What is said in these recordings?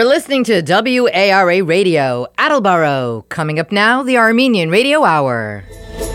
You're listening to WARA Radio, Attleboro. Coming up now, the Armenian Radio Hour.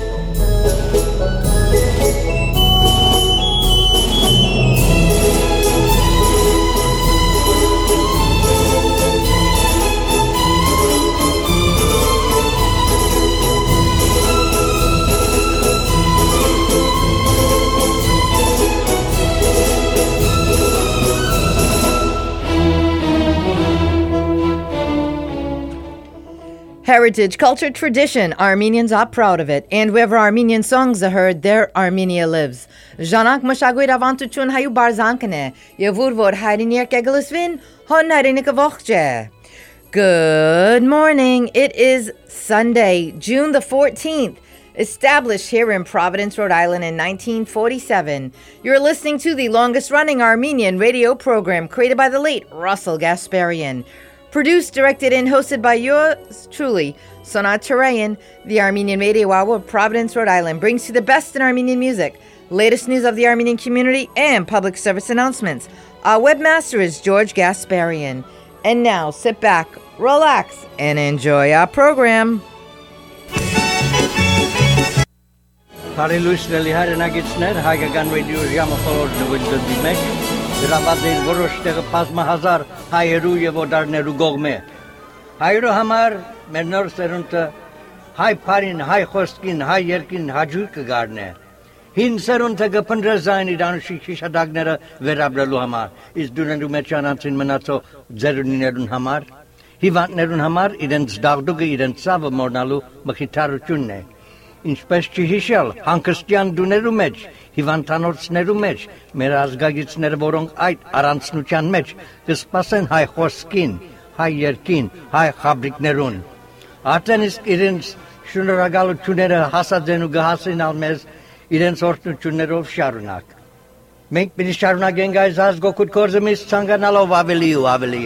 Heritage, culture, tradition. Armenians are proud of it. And wherever Armenian songs are heard, there Armenia lives. Ժանանք մշակույթ ավանդություն հայու բարձանքն է, եւ որ հայրենի եկեղեցին հոն հայրենիքը ողջ է. Good morning. It is Sunday, June the 14th. Established here in Providence, Rhode Island in 1947. You're listening to the longest-running Armenian radio program created by the late Russell Gasparian. Produced, directed, and hosted by yours truly, Sonat Turayan. The Armenian Radio Hour of Providence, Rhode Island brings you the best in Armenian music, latest news of the Armenian community, and public service announcements. Our webmaster is George Gasparian. And now, sit back, relax, and enjoy our program. Բարելույսների հայրենագիտներ, հայկական ռադիո ժամախորհուրդը վիճդիմեք, դրաբադել որոշ տեղը բազմահազար հայերու եւ օդարներու գողմե։ Հայերու համար մեր նոր սերունդը հայ բարին, հայ խոսքին, հայ երկին հաջուր կգարնե։ Հին սերունդը կփնտրզային իրանուշի շիշադակները վերաբրելու համար, իսկ դուներու մեջ անցին մնացող ձերունիներուն համար, հիվանդներուն համար իրենց դաղդուկը իրենց ցավը մորնալու մխիթարությունն է։ Ինչպես չհիշել հանգստյան դուներու մեջ, հիվանդանոցներու մեջ, մեր ազգագիցները, որոնք այդ առանցնության մեջ կսպասեն հայ խոսքին, հայ երկին, հայ խաբրիկներուն։ Արդեն իսկ իրենց շնորհակալությունները հասած են ու կհասնեն մեզ իրենց օրհնություններով շարունակ։ Մենք պիտի շարունակենք այս ազգօգուտ գործը մեզ ցանկանալով ավելի ու ավելի։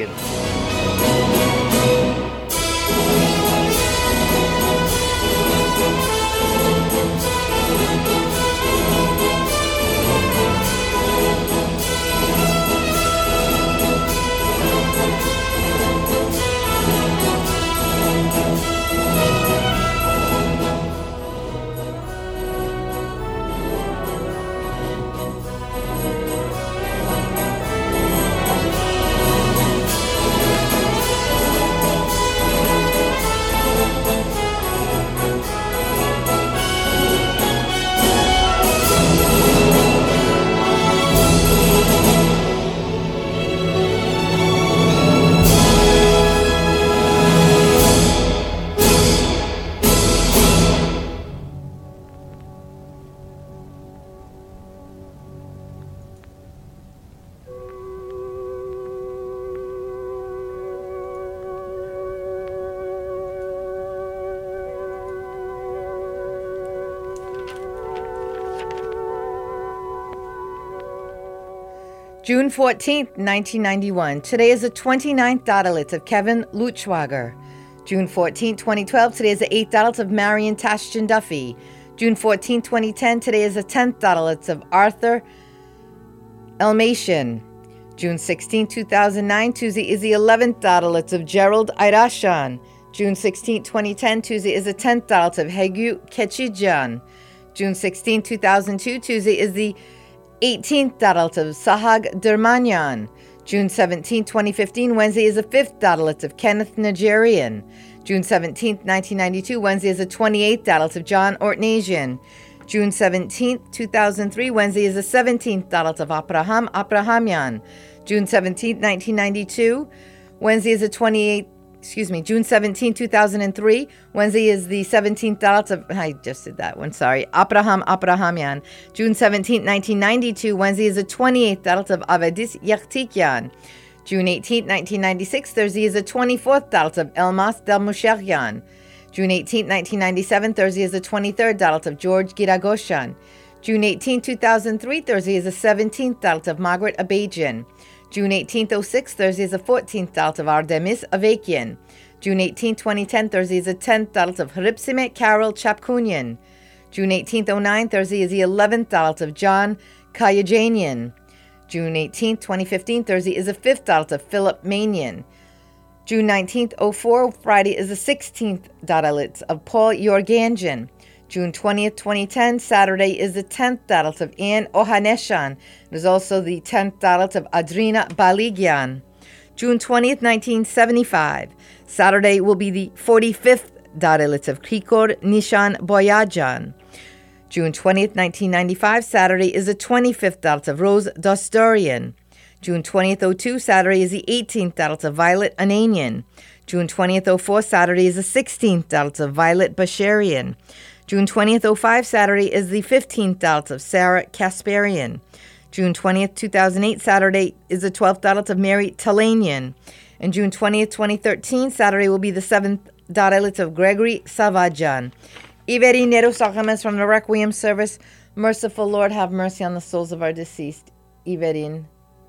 June 14th, 1991. Today is the 29th Dalit of Kevin Lutschwager. June 14th, 2012. Today is the 8th Dalit of Marion Tashjian Duffy. June 14th, 2010. Today is the 10th Dalit of Arthur Elmatian. June 16th, 2009. Tuesday is the 11th Dalit of Gerald Irashan. June 16th, 2010. Tuesday is the 10th Dalit of Hegu Kechijan. June 16th, 2002. Tuesday is the 18th Dalit of Sahag Dermanyan. June 17, 2015, Wednesday is the 5th Dalit of Kenneth Nigerian. June 17, 1992, Wednesday is the 28th Dalit of John Ortnasian. June 17, 2003, Wednesday is the 17th Dalit of Abraham Abrahamyan. June 17, 1992, Wednesday is the 28th, June 17, 2003, Wednesday is the 17th Dalit of, I just did that one, sorry, Abraham Abrahamyan. June 17, 1992, Wednesday is the 28th Dalit of Avedis Yakhtikyan. June 18, 1996, Thursday is the 24th Dalit of Elmas Delmusherian. June 18, 1997, Thursday is the 23rd Dalit of George Giragoshan. June 18, 2003, Thursday is the 17th Dalit of Margaret Abajian. June 18, 06, Thursday is the 14th Dalit of Artemis Avakian. June 18, 2010, Thursday is the 10th Dalit of Hripsime Carol Chapkunian. June 18, 09, Thursday is the 11th Dalit of John Kayajanian. June 18, 2015, Thursday is the 5th Dalit of Philip Manian. June 19th, 04, Friday is the 16th Dalit of Paul Yorganjian. June 20th, 2010, Saturday is the 10th Dalit of Anne Ohaneshan. It is also the 10th Dalit of Adrina Baligyan. June 20th, 1975, Saturday will be the 45th Dalit of Krikor Nishan Boyajan. June 20th, 1995, Saturday is the 25th Dalit of Rose Dostorian. June 20th, 02, Saturday is the 18th Dalit of Violet Ananian. June 20th, 04, Saturday is the 16th Dalit of Violet Basharian. June 20th, 05, Saturday is the 15th Dalit of Sarah Kasparian. June 20th, 2008, Saturday is the 12th Dalit of Mary Talanian. And June 20th, 2013, Saturday will be the 7th Dalit of Gregory Savajan. Iveri Nero Sacraments from the Requiem service. Merciful Lord, have mercy on the souls of our deceased. Iverin.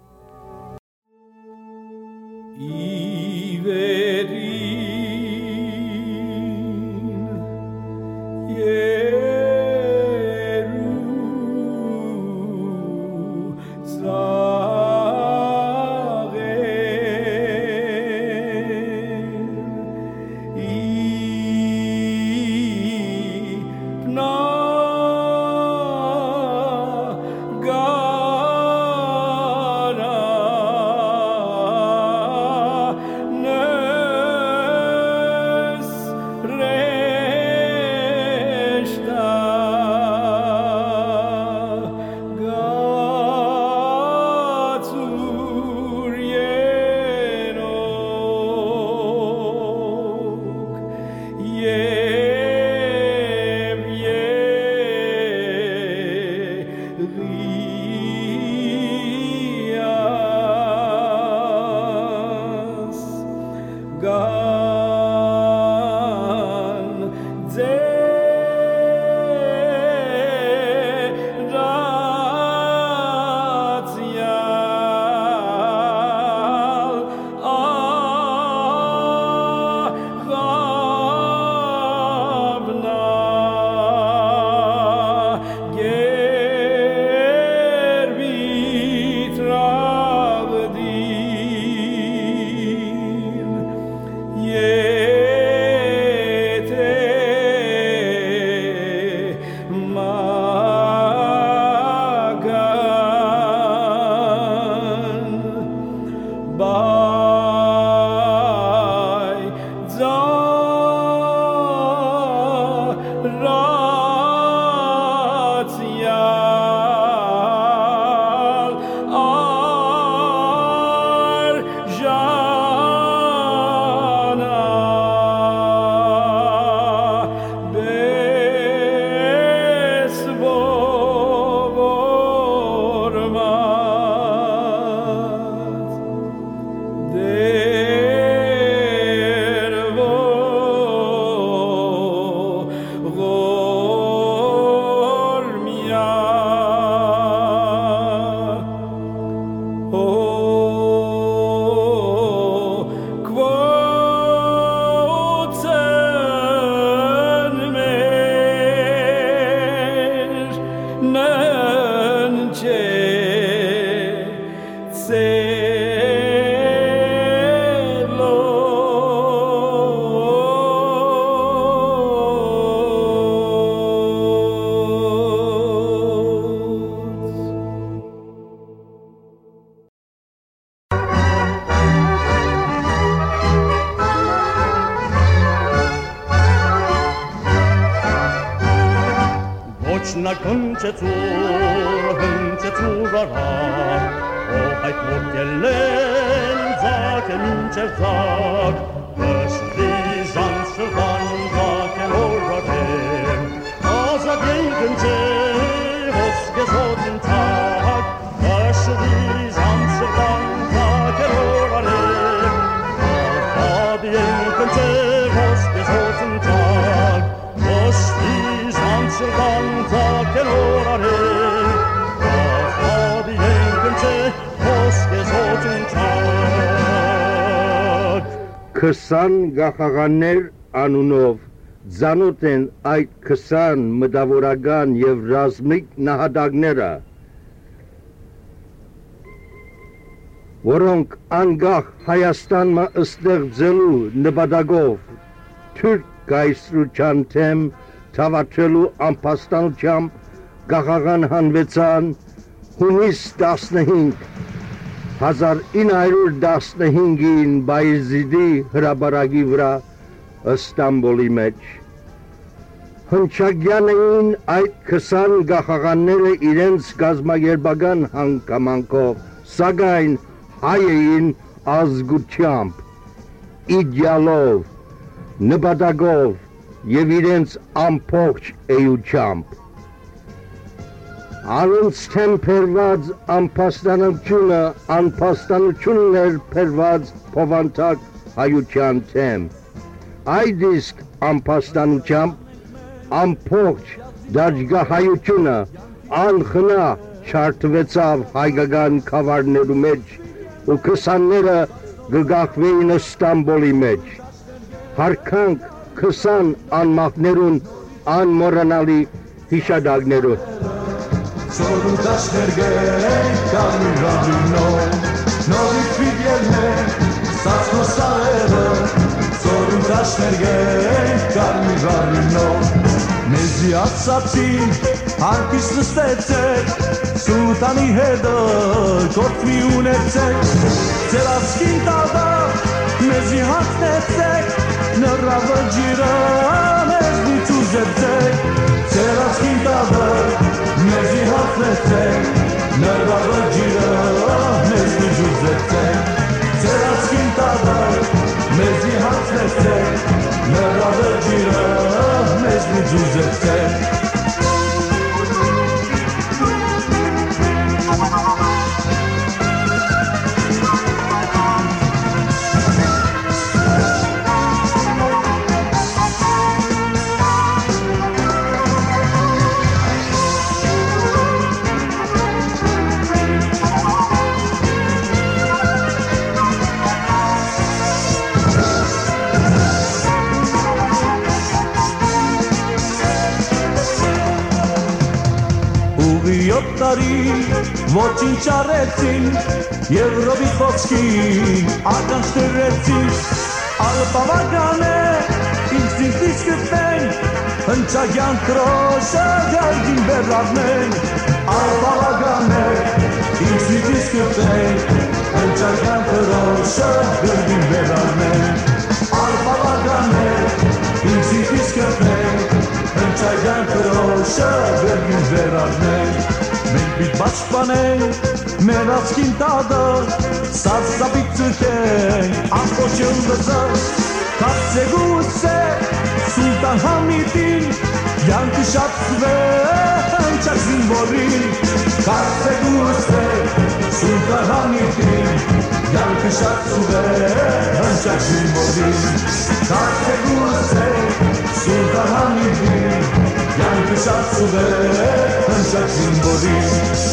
na kunche zur hunche zurara o hay potelen zake minche zak was die zanse van zake orare aza denkenche was gesoten tag was die zanse van zake orare aza denkenche was gesoten tag was die zanse van zake orare aza denkenche was gesoten tag 20 գաղաղաններ անունով ձանոտ են այդ 20 մտավորական և ռազմիկ նահատակները։ որոնք անգախ Հայաստանը ստեղծելու նպատակով թուրք կայսրության թեմ թավաչելու անպաստանությամբ գաղաղան հանվեցան հունիս 15 1915-ին Բայեզիդի հրապարակի վրա Ստամբոլի մեջ հնչագյան էին այդ 20 գաղաղանները իրենց գազագերբական հանգամանքով, սակայն հայ էին ազգությամբ, իդեալով, նպատակով և իրենց ամբողջ էությամբ։ Առանց թեմ փերված անպաստանությունն էր փերված փոխանցակ հայության թեմ։ Այդ իսկ անպաստանությամբ ամբողջ դաջգահայությունը անխնա չարթվեցավ հայկական քավարներու մեջ ու 20-ները գգախվեին Ստամբոլի մեջ։ Հարկանք 20 անմահներուն անմոռանալի հիշադակներով։ Սորուտաշներ գենք կարմիրավինով, նորից վիդյելներ, սացնոսարերը, սորուտաշներ գենք կարմիրավինով, մեզի ասացին, հարկիս նստեցեք, սուլտանի հետը կործմի ունեցեք, ձեր ասկին տադա, մեզի հանցնեցեք, նրա վջիրը մեզնի ծուզեցեք, ձեր ասկին տադա, մեզի հանցնեցեք, նրա վջիրը մեզնի ծուզեցեք, ձեր ասկին տադա, մեզի հանցնեցեք, նրա վջիրը մեզնի ծուզեցեք, տարի ոչինչ չարեցին Եվրոպի խոսքին ականջ դրեցին Ալպավական է ինքնին դիսկտեն հնչագյան կրոշը գարգին բերարնեն Ալպավական է ինքնին դիսկտեն հնչագյան կրոշը գարգին բերարնեն Ալպավական է ինքնին դիսկտեն հնչագյան կրոշը գարգին բերարնեն Մենք պիտ բաշխանենք մեր ասկին տադը, սարսապիտ ծրկենք ամպոչն վզը, կացեգուս է սուլտան Համիդին, յանքը շատվե հնչակ զինվորին, կացեգուս է սուլտան Համիդին, յանքը շատվե հնչակ զինվորին, կացեգուս է սուլտան Համիդին, յանքը շատվե հնչակ զինվորին,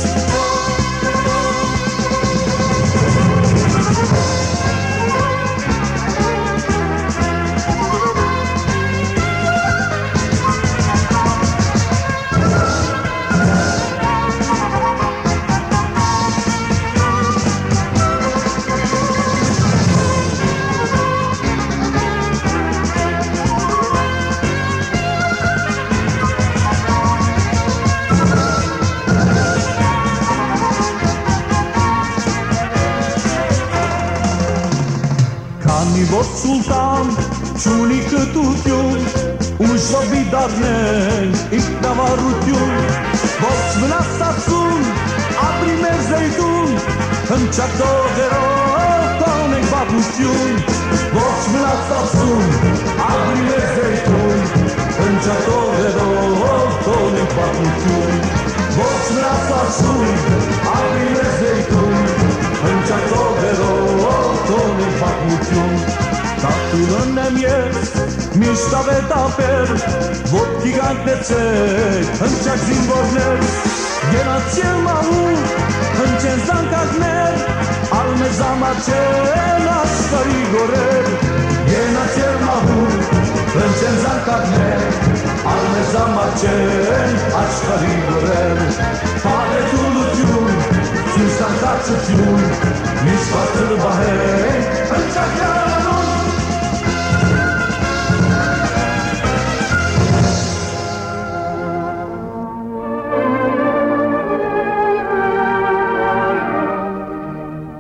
որ սուլտան չունի կտություն, ուժով վիդարնեն ինքնավարություն, ոնց վնասացուն, ապրի մեր զեյտուն, հնչակ դողերով տոնենք պատմություն, ոնց վնասացուն, ապրի մեր զեյտուն, հնչակ դողերով տոնենք պատմություն, ոնց վնասացուն, ապրի մեր զեյտուն, հնչակ դողերով տոնենք պատմություն, Տատուրն եմ ես, միշտ ավետապեր, ոտքի գանքնեցեք, հնչակ զինվորներ, գենացիել մահու, հնչեն զանկակներ, ալմեզամաչեն աշխարի գորեր, գենացիել մահու, հնչեն զանկակներ, ալմեզամաչեն աշխարի գորեր, պարետուլություն, սուսանկացություն, միշտ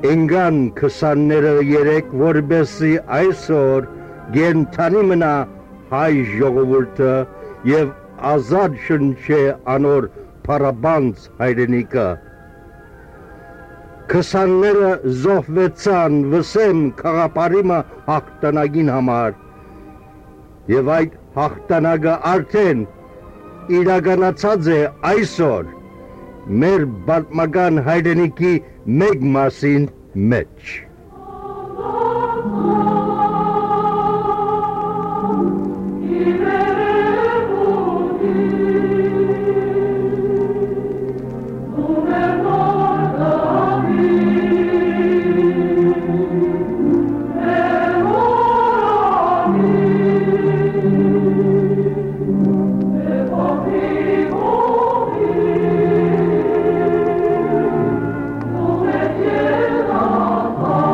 Ընկան 23 որբեսի այսօր գենթանի մնա հայ ժողովուրդը եւ ազատ շնչե անոր փարաբանց հայրենիքը 20-ները զոհվեցան վսեմ խաղապարիմը հաղթանակին համար եւ այդ հաղթանակը արդեն իրականացած է այսօր մեր պատմական հայրենիքի մեկ մասին մեջ Oh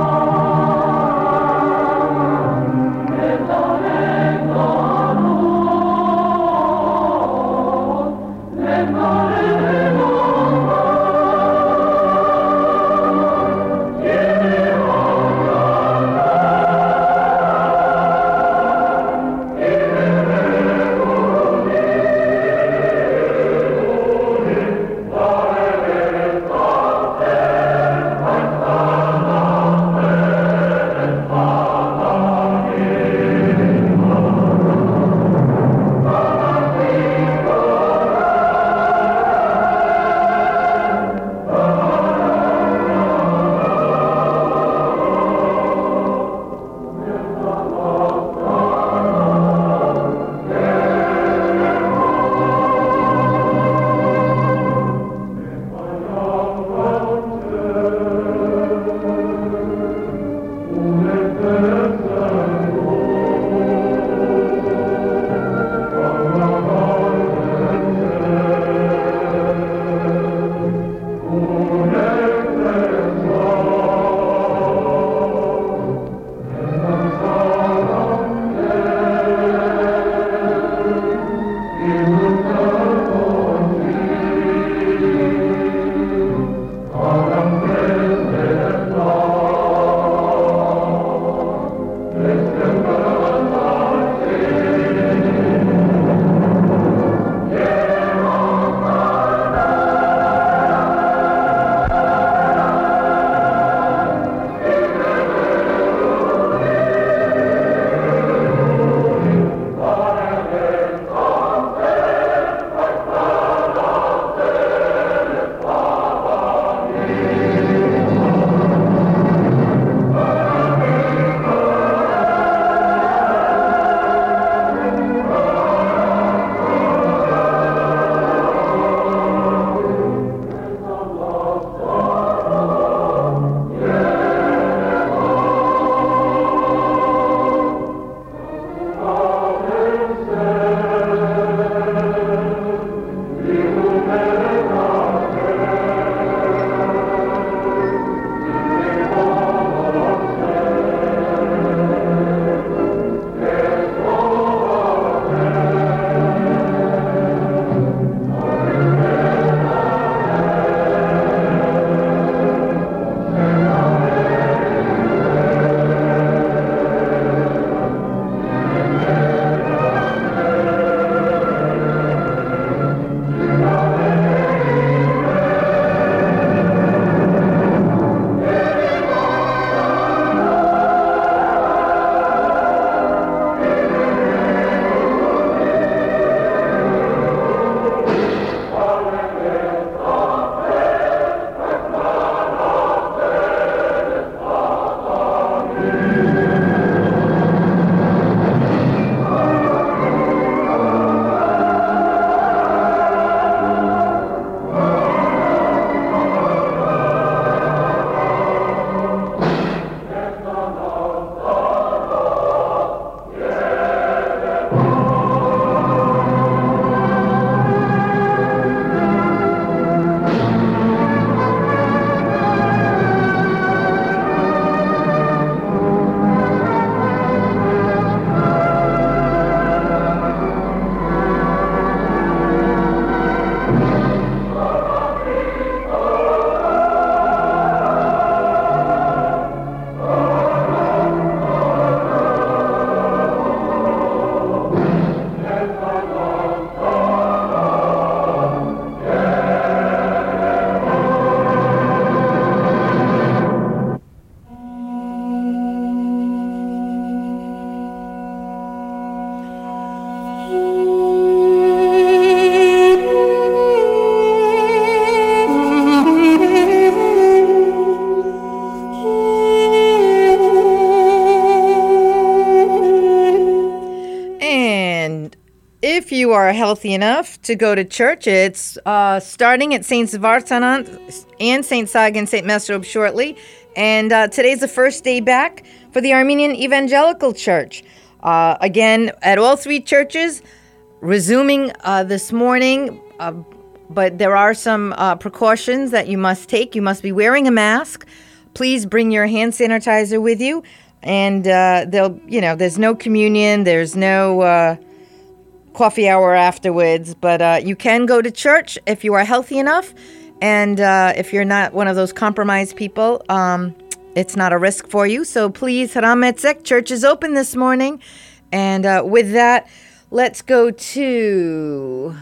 if you are healthy enough to go to church, it's starting at St. Zvartanant and St. Sag and St. Mesrob shortly. And today's the first day back for the Armenian Evangelical Church. Again, at all three churches, resuming this morning, but there are some precautions that you must take. You must be wearing a mask. Please bring your hand sanitizer with you. And there's no communion, there's no coffee hour afterwards, but you can go to church if you are healthy enough. And if you're not one of those compromised people, it's not a risk for you. So please, Haram Etzek, church is open this morning. And with that, let's go to...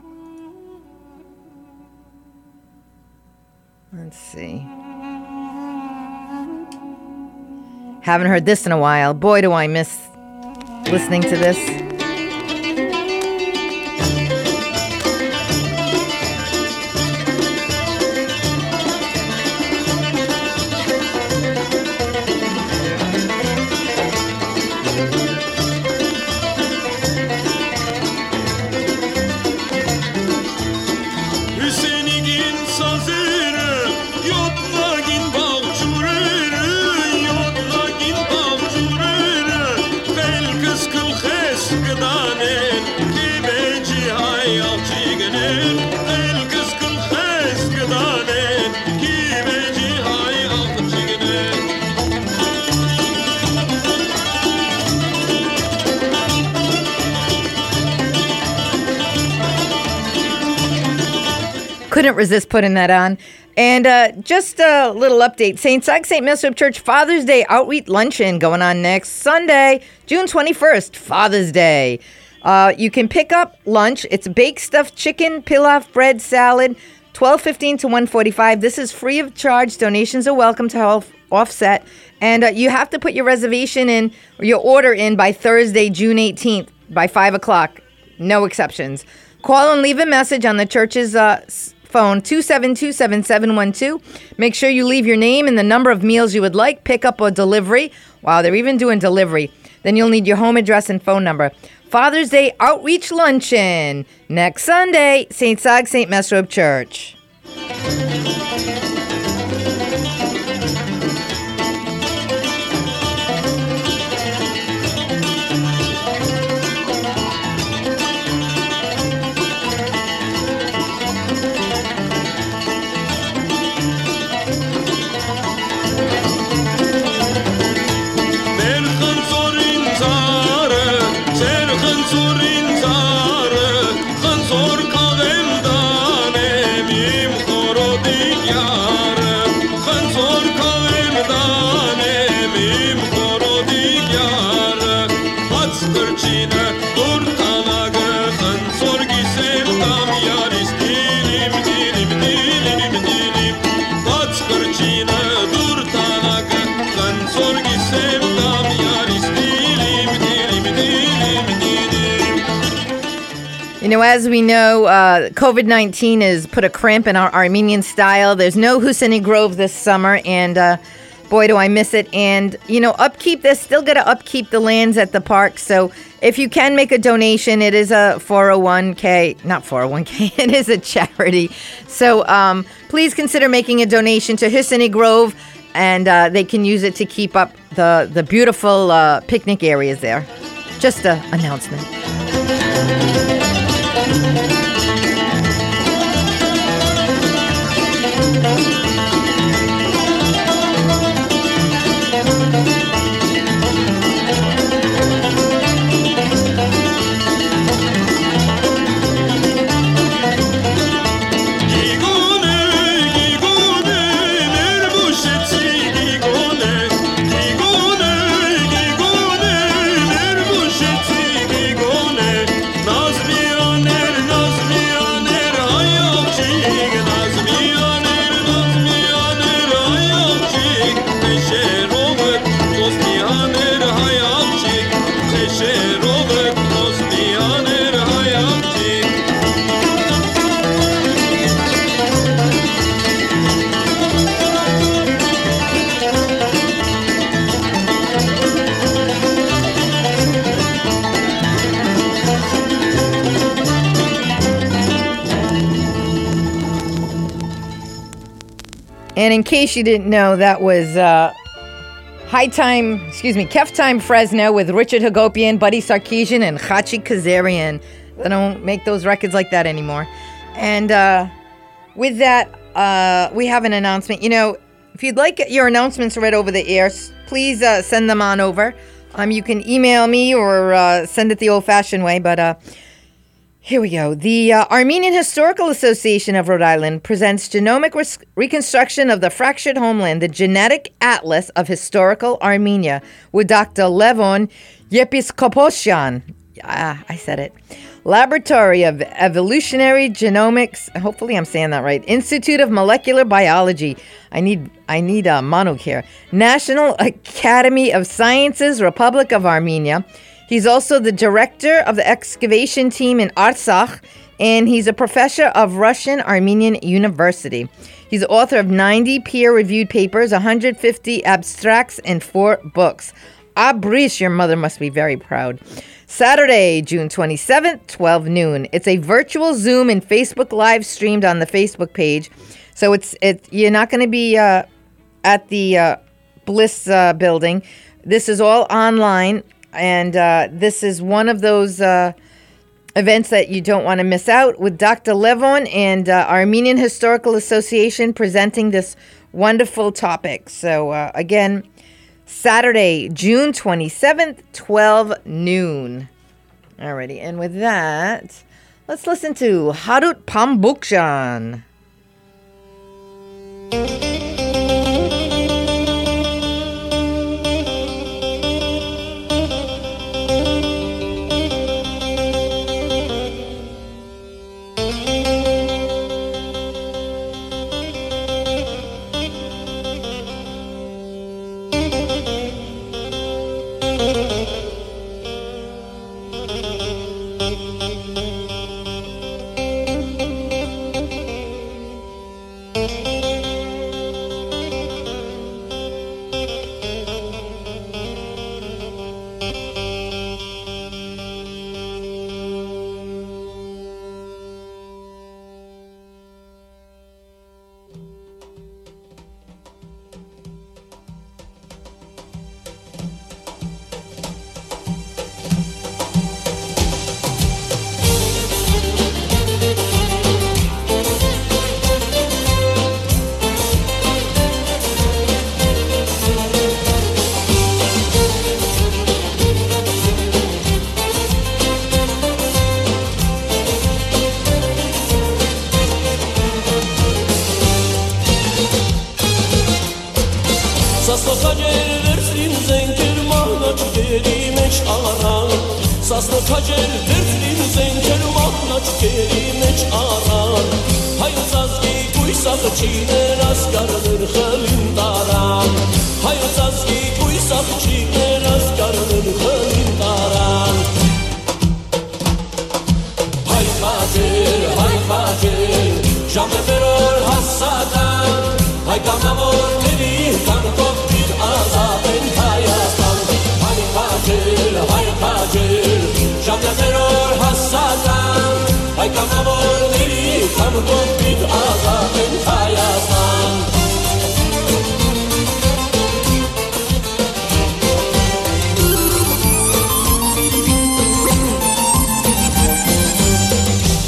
Let's see. Haven't heard this in a while. Boy, do I miss listening to this. Couldn't resist putting that on. And just a little update. St. Sag, St. Mesrob Church Father's Day Outreach Luncheon going on next Sunday, June 21st, Father's Day. You can pick up lunch. It's baked stuffed chicken, pilaf, bread, salad, $12.15 to $1.45. This is free of charge. Donations are welcome to help offset. And you have to put your reservation in, or your order in by Thursday, June 18th, by 5 o'clock. No exceptions. Call and leave a message on the church's phone, 272-7712. Make sure you leave your name and the number of meals you would like, pickup or delivery. Wow, they're even doing delivery. Then you'll need your home address and phone number. Father's Day Outreach Luncheon next Sunday, St. Sag, St. Mesrob Church. You know, as we know, COVID-19 has put a cramp in our Armenian style. There's no Husseini Grove this summer, and boy, do I miss it. And, you know, upkeep, they're still going to upkeep the lands at the park. So if you can make a donation, it is a 401k, not 401k, it is a charity. So please consider making a donation to Husseini Grove, and they can use it to keep up the beautiful picnic areas there. Just an announcement. Naz And in case you didn't know, that was Kef Time Fresno with Richard Hagopian, Buddy Sarkeesian, and Chachi Kazarian. They don't make those records like that anymore. And with that, we have an announcement. You know, if you'd like your announcements read over the air, please send them on over. You can email me or send it the old-fashioned way, but here we go. The Armenian Historical Association of Rhode Island presents Genomic Reconstruction of the Fractured Homeland, the Genetic Atlas of Historical Armenia, with Dr. Levon Yepiskoposyan. I said it. Laboratory of Evolutionary Genomics. Hopefully I'm saying that right. Institute of Molecular Biology. I need a monog here. National Academy of Sciences, Republic of Armenia. He's also the director of the excavation team in Artsakh, and he's a professor of Russian Armenian University. He's the author of 90 peer-reviewed papers, 150 abstracts, and 4 books. Abrish, your mother must be very proud. Saturday, June 27th, 12 noon. It's a virtual Zoom and Facebook live streamed on the Facebook page. So it's you're not going to be at the Bliss building. This is all online. And this is one of those events that you don't want to miss out, with Dr. Levon and Armenian Historical Association presenting this wonderful topic. So, again, Saturday, June 27th, 12 noon. Alrighty, and with that, let's listen to Harut Pambukshan.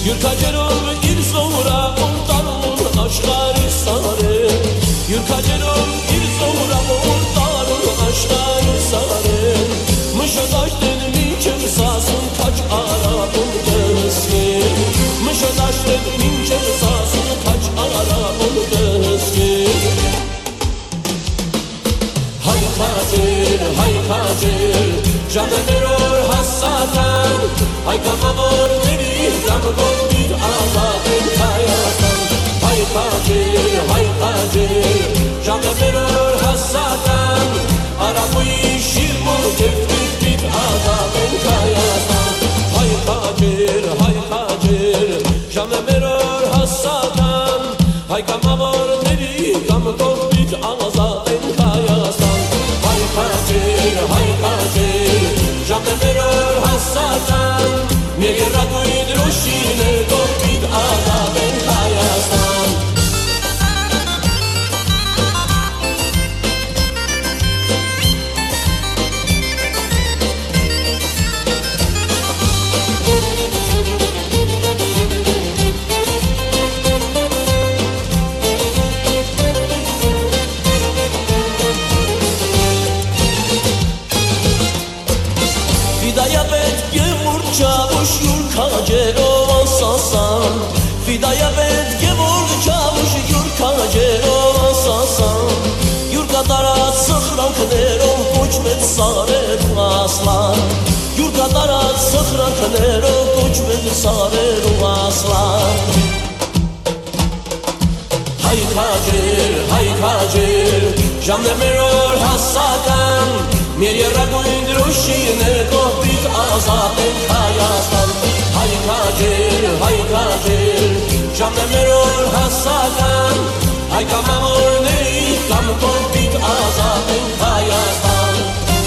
Յուրքաջերով իր զորա, ոնտանուն աշխարի սարը, յուրքաջերով çavuş yurkacerov ansasan Fidaya bet gevurg çavuş yurkacerov ansasan Yurkadara sıhran knerov koçmet saret aslan Yurkadara sıhran knerov koçmet saret aslan hay kacir Jamne meror hasakan Mirje raguin drushine kohbit azaten kayastan Hay kacir Jamne meror hasakan Hay kamamor neit kam kohbit azaten kayastan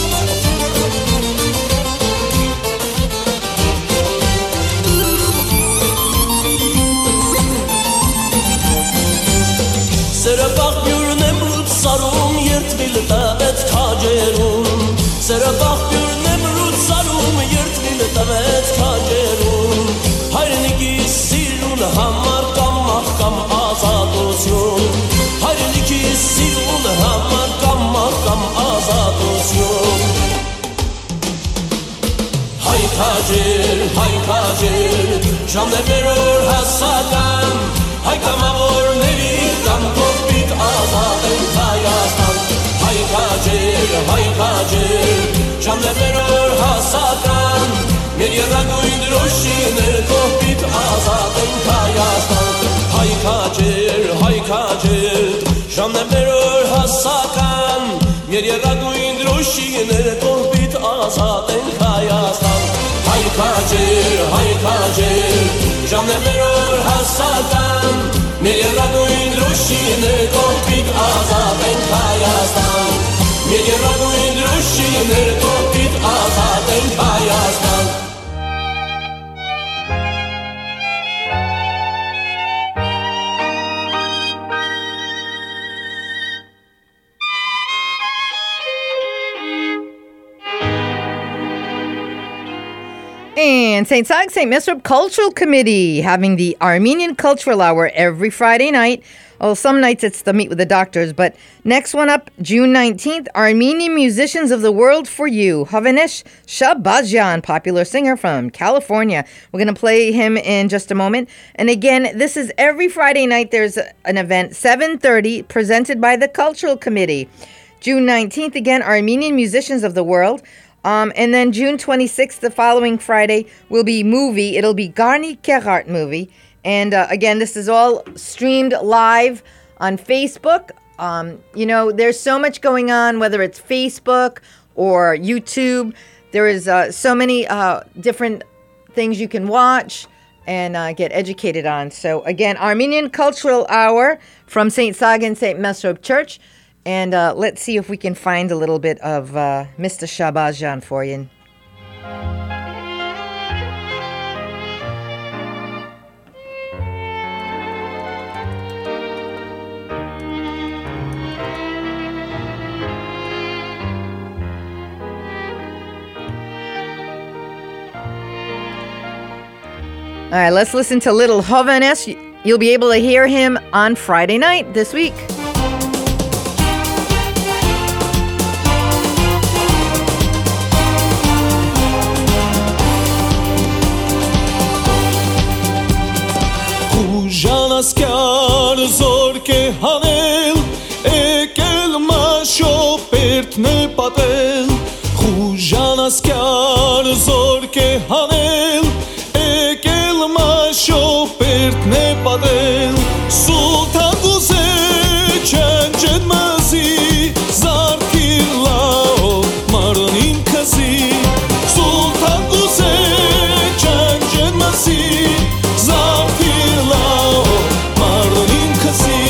Serabach bjur nemrut sarum yert vilta et kajerun Serabach bjur nemrut sarum yert vilta et kajerun Hayrniki sirun hamar kam mahkam azadosyon Hayrniki sirun hamar kam mahkam azadosyon Hay kacir Jamne meror hasakan Hay kamavor nevir kam kokbit azaten kayastan Hay kacir Jamne meror hasakan Mirje raguin drushine kokbit azaten kayastan Hay kacir Jamne meror hasakan Mirje raguin drushine kokbit azaten kayastan Hay kacir Jamne meror hasakan Mirje raguin drushine kokbit azaten kayastan Mirje raguin drushine kokbit azaten kayastan And St. Zach St. Mesrop Cultural Committee having the Armenian Cultural Hour every Friday night. Well, some nights it's the Meet with the Doctors, but next one up, June 19th, Armenian Musicians of the World for You. Hovhannes Shabazyan, popular singer from California. We're going to play him in just a moment. And again, this is every Friday night. There's an event, 7:30, presented by the Cultural Committee. June 19th, again, Armenian Musicians of the World. And then June 26th, the following Friday, will be movie. It'll be Garni Kerart movie. And again, this is all streamed live on Facebook. There's so much going on, whether it's Facebook or YouTube. There is so many different things you can watch and get educated on. So again, Armenian Cultural Hour from St. Sagan St. Mesrop Church. And let's see if we can find a little bit of Mr. Shabazyan for you. All right, let's listen to Little Hovhannes. You'll be able to hear him on Friday night this week. Ժանասկյար զորք է հանել, եկել մաշոպերտն է պատել, Խուժանասկյար զորք է հանել, եկել մաշոպերտն է պատել, Սուլթան գուզե չանջետ մազի, զարդիր լավ մարնին կզի, Սուլթան գուզե չանջետ մազի, զարդիր լավ մարնին կզի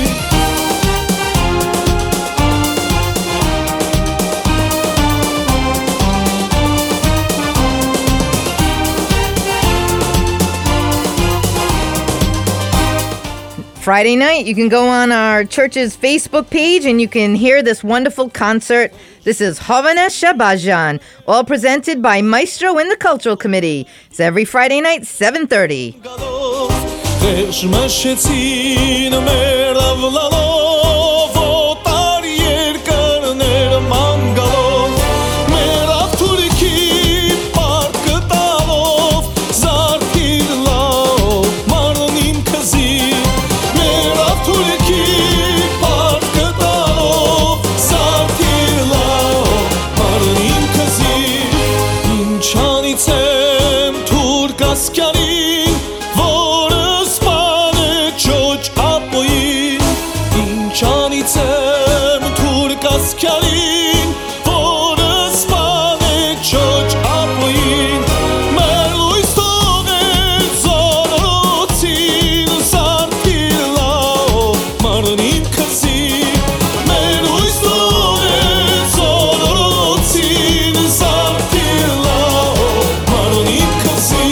Friday night, you can go on our church's Facebook page and you can hear this wonderful concert. This is Hovhannes Shabazyan, all presented by Maestro in the Cultural Committee. It's every Friday night, 7:30. kaskarin Våres pane çöç apoyin İnçanicem tur kaskarin Våres pane çöç apoyin Merluy stone zonorotin Sartilao marnin kazi Merluy stone zonorotin Sartilao marnin kazi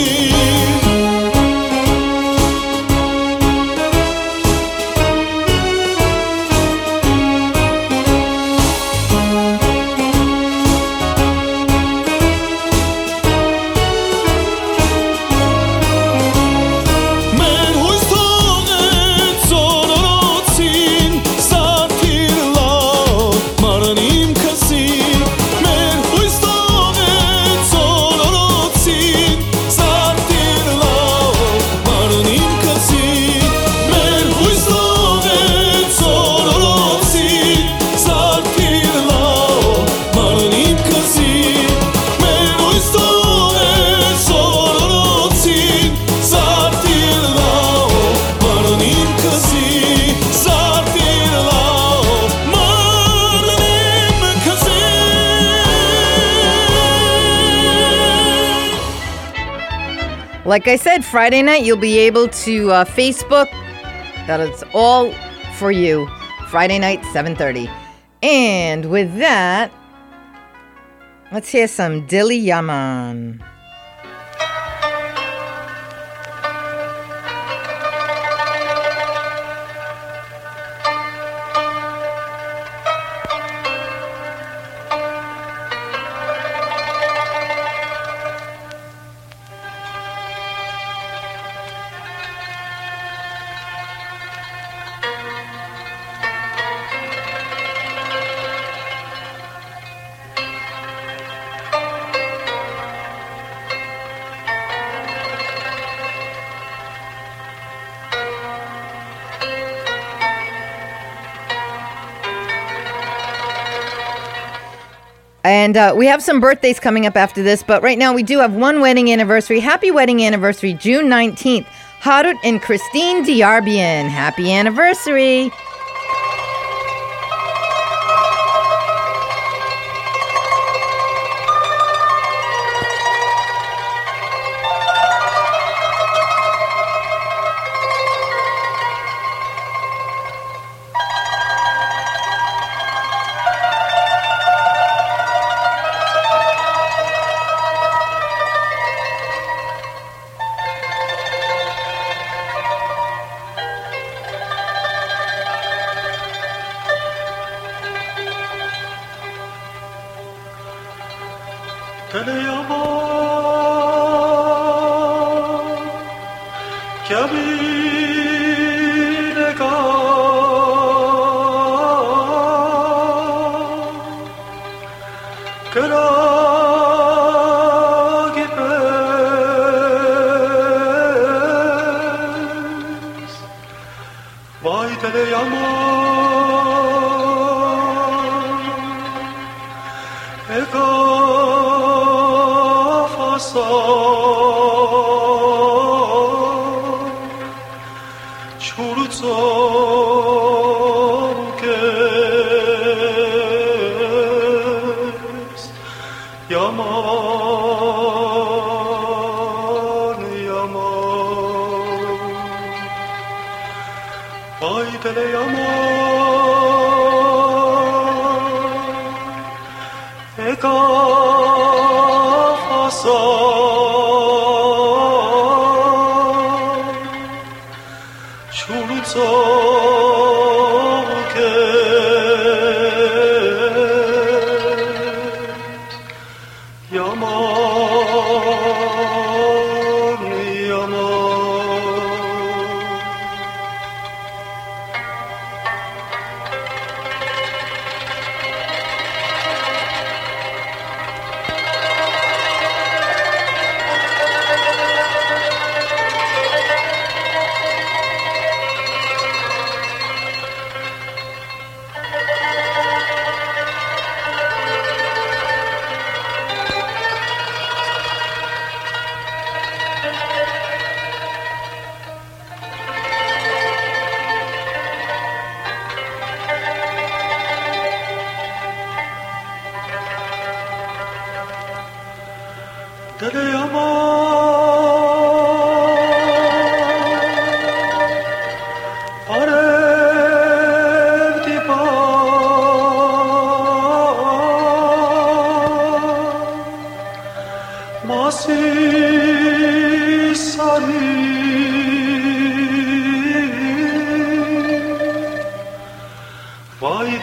Men huistonet zonorotin Sartilao marnin kazi Men huistonet zonorotin Sartilao marnin kazi Men huistonet zonorotin Sartilao marnin kazi Men huistonet zonorotin Sartilao marnin kazi Sartilao marnin kazi Like I said, Friday night you'll be able to Facebook. That it's all for you. Friday night, 7:30. And with that, let's hear some Dilly Yaman. And we have some birthdays coming up after this, but right now we do have one wedding anniversary. Happy wedding anniversary, June 19th. Harut and Christine Diarbian. Happy anniversary.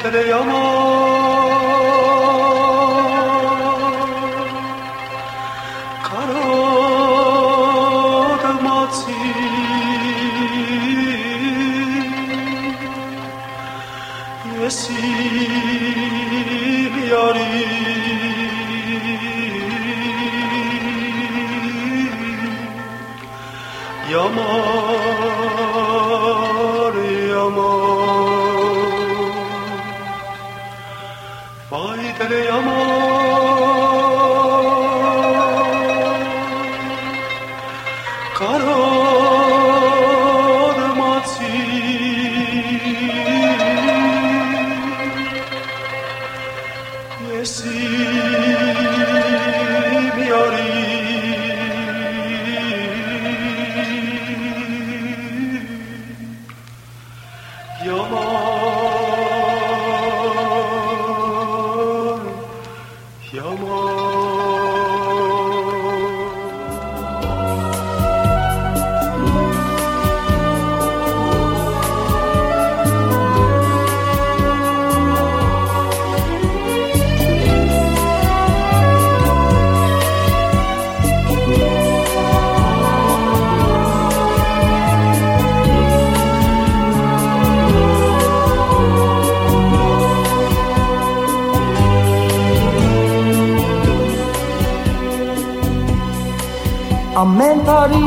Ամեն տարի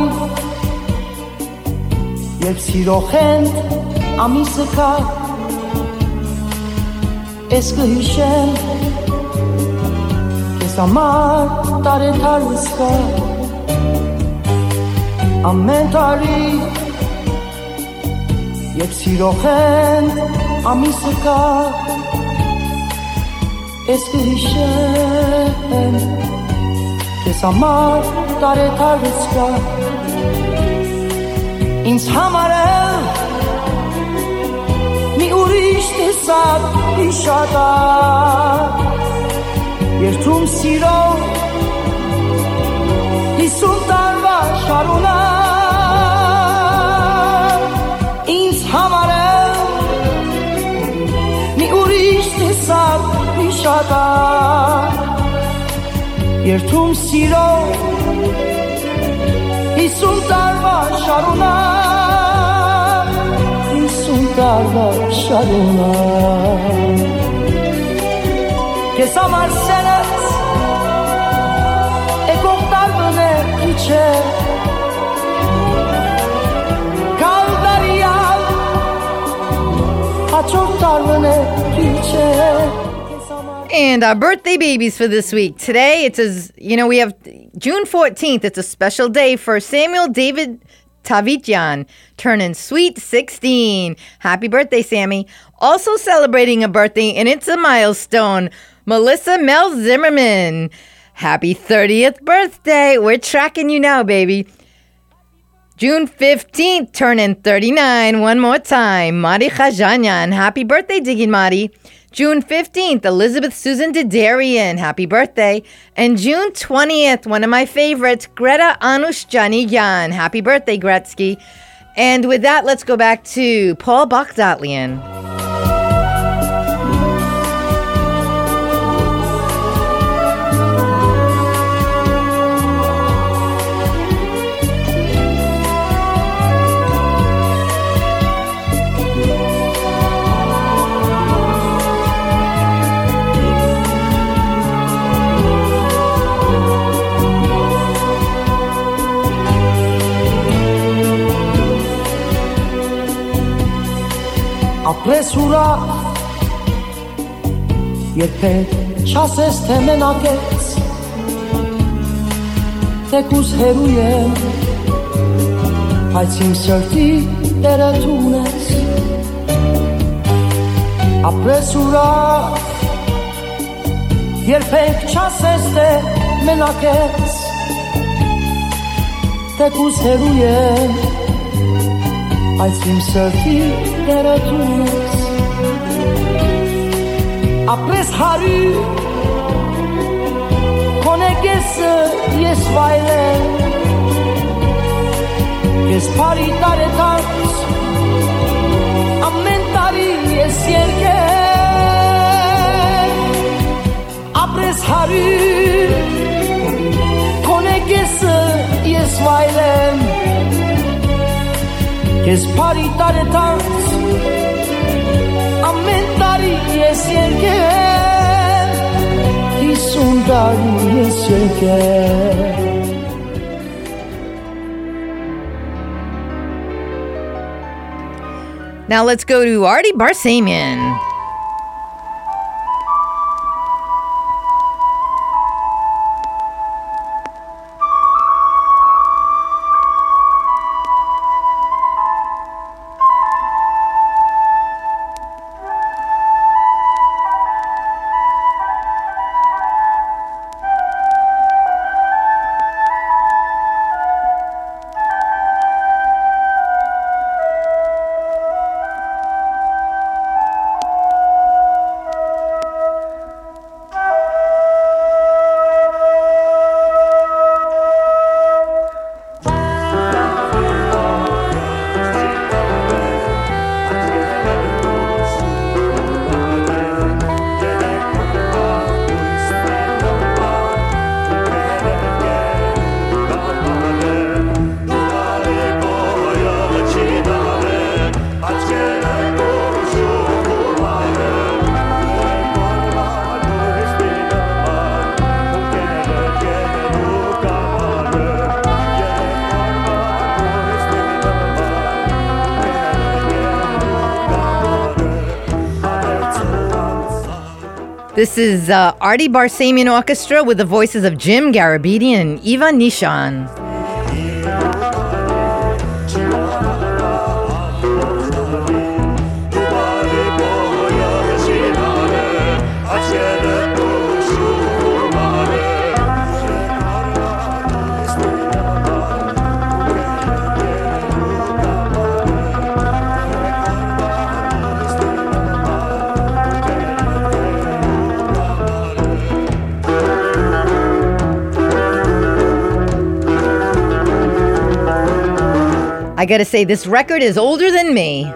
երբ սիրոխենք ամիսը կա ես կհիշեմ քեզ համար տարեթարս կա ամեն տարի երբ սիրոխենք ամիսը կա ես կհիշեմ քեզ համար տարեթարս կա ինձ համար մի ուրիշ տեսակ իշատա երթում սիրո 50 տարվա շարունակ ինձ համար մի ուրիշ տեսակ իշատա երթում սիրո 50 տարվա շարունակ 50 տարվա շարունակ Քեզ համար սերս եկող տարվն է քիչ է Կալդարիալ հաջորդ տարվն է քիչ է And our birthday babies for this week. Today, we have June 14th. It's a special day for Samuel David Tavityan, turning sweet 16. Happy birthday, Sammy. Also celebrating a birthday, and it's a milestone, Melissa Mel Zimmerman. Happy 30th birthday. We're tracking you now, baby. June 15th, turning 39. One more time, Mari Khajanyan. Happy birthday, Digin Mari. June 15th, Elizabeth Susan Didarian. Happy birthday. And June 20th, one of my favorites, Greta Anushjaniyan. Happy birthday, Gretzky. And with that, let's go back to Paul Bakdotlian. Ապրես ուրախ երբեք չասես թե մենակ ես թեկուզ հերու եմ բայց իմ սրտի տերը դու ես ապրես ուրախ երբեք չասես թե մենակ ես թեկուզ հերու եմ Այս իմ սրտի տերը դու ես Ապրես հարյուր Քոնե կեսը ես վայրեմ Ես բարի տարեթարս Ամեն տարի ես երկեմ եմ Ես բարի տարեթանց ամեն տարի ես երկեմ 50 տարի ես երկեմ Now let's go to Artie Barsamian. This is Artie Barsamian Orchestra with the voices of Jim Garabedian and Eva Nishan. I gotta say, this record is older than me.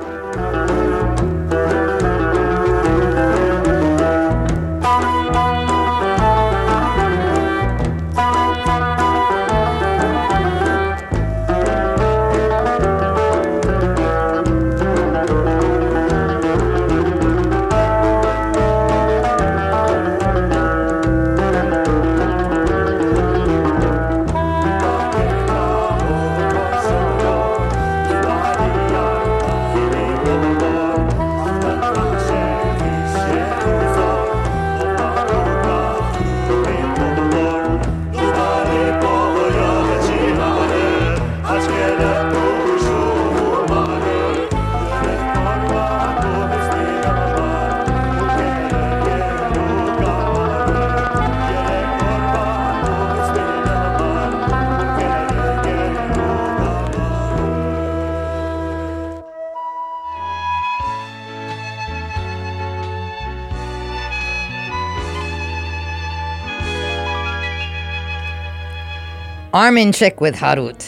Arminchik with Harut.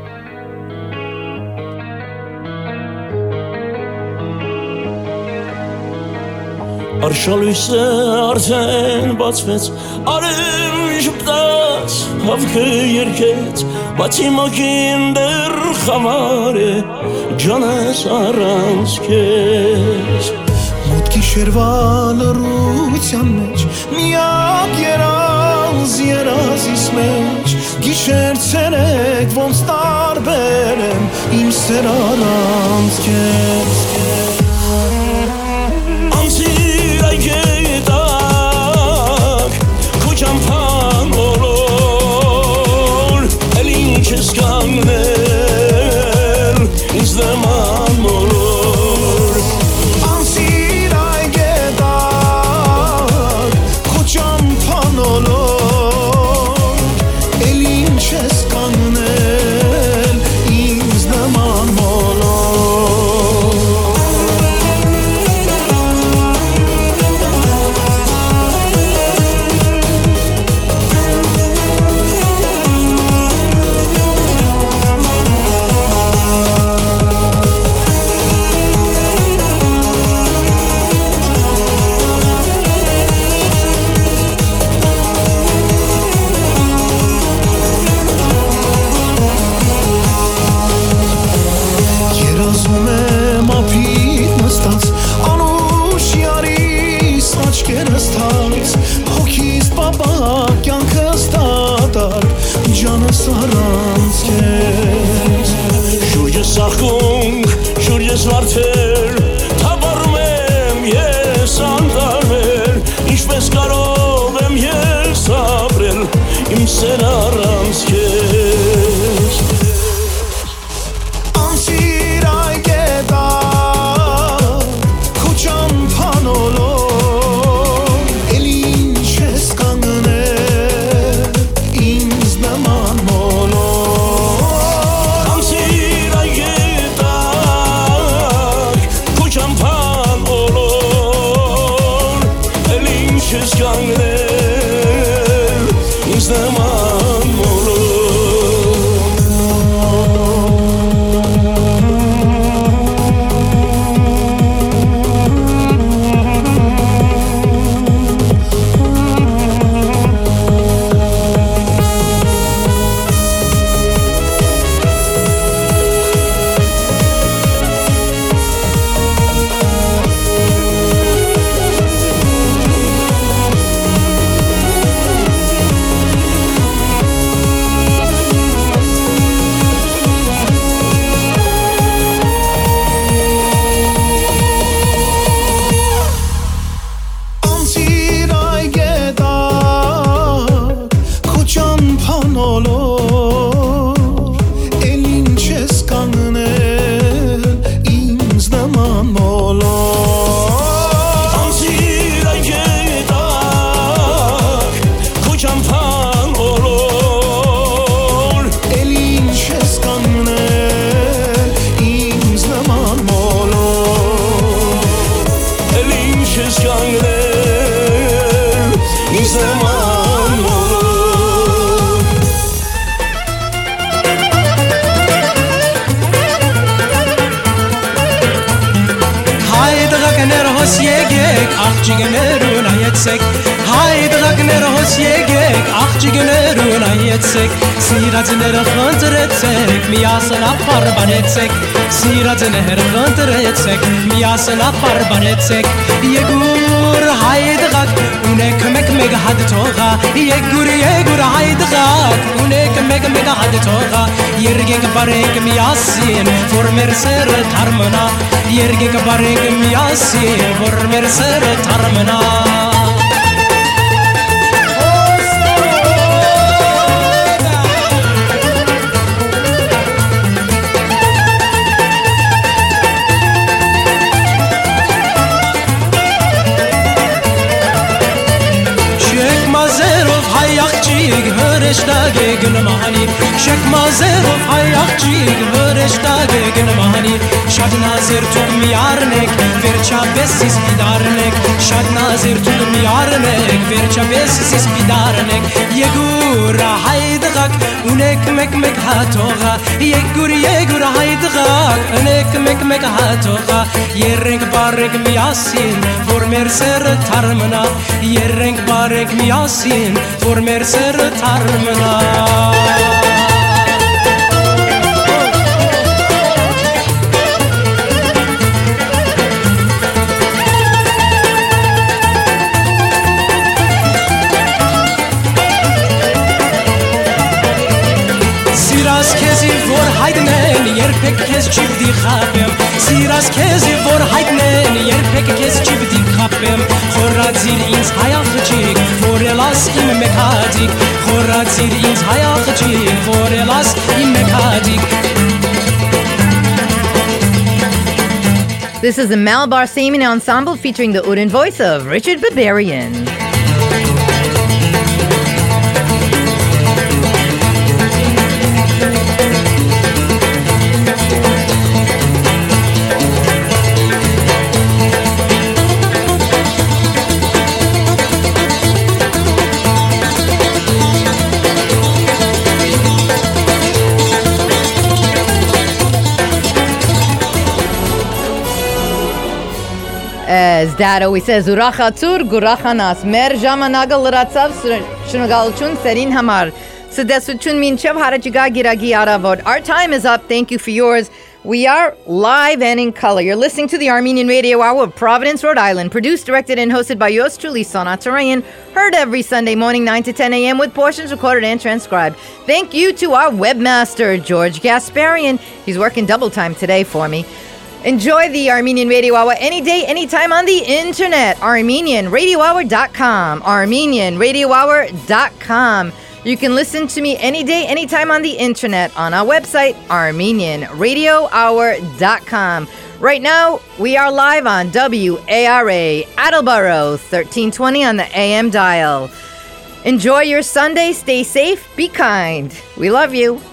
Արշալույսը արդեն բացվեց, արև ժպտաց, հավքը երկեց, բացի մոքին դեռ խավար է, ջանս առանց քեզ։ Մոտ գիշերվա լռության մեջ, միակ երազիս մեջ, գիշեր ցերեկ ոնց տարբեր եմ, իմ սեր առանց քեզ։ սախունք շուր ես վարդեր թաբարում եմ ես անդարվեր ինչպես կարող եմ ես ապրել իմ սեր առանց քեզ Անսիր այգետա քո ճամփան ոլոր էլ ինչ ես կանգնել ինձ նման մոլոր Անսիր այգետա քո ճամփան ոլոր էլ ինչ ես կանգնել ինձ նման մոլոր Անսիր այգետա քո ճամփան ոլոր էլ ինչ ես կանգնել ինձ նման մոլոր Անսիր այգետա քո ճամփան ոլոր էլ ինչ ես կանգնել ինձ նման մոլոր էլ ինչ ես կանգնել ինձ նման մոլոր Հայ դղակներ հոս եկեք աղջիկներուն այեցեք Հայ դղակներ հոս եկեք աղջիկներուն այեցեք Սիրածները խնդրեցեք միասն ապարբանեցեք Սիրածները խնդրեցեք միասն ապարբանեցեք Եգուր հայ դղակ ունեք մեկ հատ թողա Եգուր հայ դղակ ունեք մեկ հատ թողա Երգեք բարեք միասին որ մեր սերը թարմնա Երգեք բարեք միասին որ մեր սերը թարմնա Շեք մազերով հայ աղջիկ հրեշտագե գնմանի Շեք մազերով հայ աղջիկ հրեշտագե գնմանի Շատ նազեր թուկ մի առնեք վերջապես իսպիդարնեք Շատ նազեր թուկ մի առնեք վերջապես իսպիդարնեք Եգուր հայ դղակ ունեք մեկ հաթողա Եգուր հայ դղակ ունեք մեկ հաթողա Երենք բարեք միասին որ մեր սերը թարմնա Երենք բարեք միասին որ մեր սերը թարմնա Սիրաս քեզի որ հայտնեն երբեք քեզ չի պիտի խաբեմ Սիրաս քեզի որ հայտնեն երբեք քեզ չի պիտի խաբեմ Խորացիր ինձ հայ աղջիկ որ ելաս իմ մեկ հատիկ Խորացիր ինձ հայ աղջիկ որ ելաս իմ մեկ հատիկ This is the Malabar Singing Ensemble featuring the wooden voice of Richard Barbarian. As Dad always says, Urachatur Gurachanas, Mer Jamanaga Lratsav Shnugalchun Serin Hamar. Sedesutun Minchev Harajiga Giragi Aravod. Our time is up. Thank you for yours. We are live and in color. You're listening to the Armenian Radio Hour of Providence, Rhode Island. Produced, directed, and hosted by yours truly, Sonat Tarayan. Heard every Sunday morning, 9 to 10 a.m. with portions recorded and transcribed. Thank you to our webmaster, George Gasparian. He's working double time today for me. Enjoy the Armenian Radio Hour any day, anytime on the internet. ArmenianRadioHour.com. ArmenianRadioHour.com. You can listen to me any day, anytime on the internet on our website, ArmenianRadioHour.com. Right now, we are live on WARA, Attleboro, 1320 on the AM dial. Enjoy your Sunday. Stay safe. Be kind. We love you.